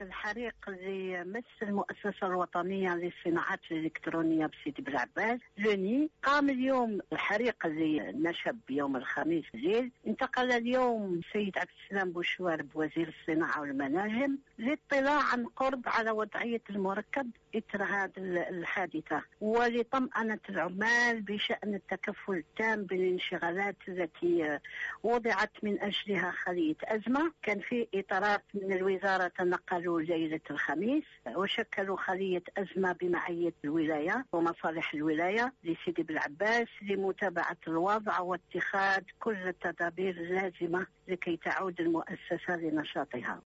الحريق اللي مس المؤسسة الوطنية للصناعات الإلكترونية بسيدي بلعباس لوني. قام اليوم الحريق اللي نشب يوم الخميس الليل. انتقل اليوم السيد عبد السلام بوشوارب وزير الصناعة والمناجم للاطلاع عن قرب على وضعية المركب إثر هذه الحادثة، ولطمأنة العمال بشأن التكفل التام بالانشغالات التي وضعت من أجلها خلية أزمة. كان في إطارات من الوزارة تنقلوا ليلة الخميس وشكلوا خلية أزمة بمعية الولاية ومصالح الولاية لسيدي بلعباس لمتابعة الوضع واتخاذ كل التدابير اللازمة لكي تعود المؤسسة لنشاطها.